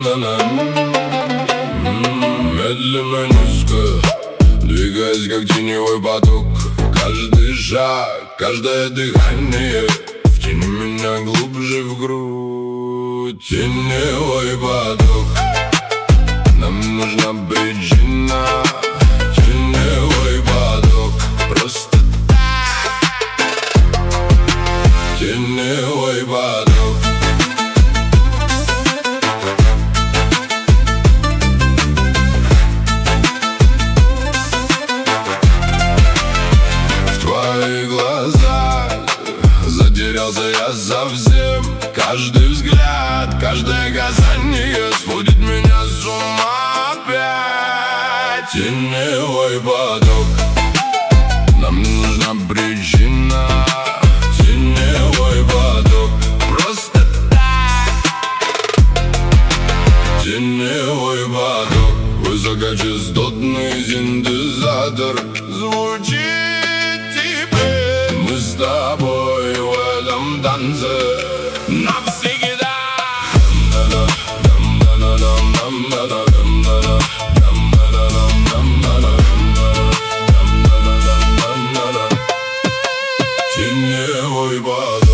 Медленно, низко, двигаясь как теневой поток. Каждый шаг, каждое дыхание в тени меня глубже в грудь. Теневой поток, нам нужна причина. Теневой поток, просто так. Теневой поток. Затерялся я совсем. Каждый взгляд, каждое касание сводит меня с ума опять. Теневой поток, нам нужна причина. Теневой поток, просто так. Теневой поток, высокочастотный синтезатор звучит теперь. Мы с тобой в этом танце навсегда. Теневой поток.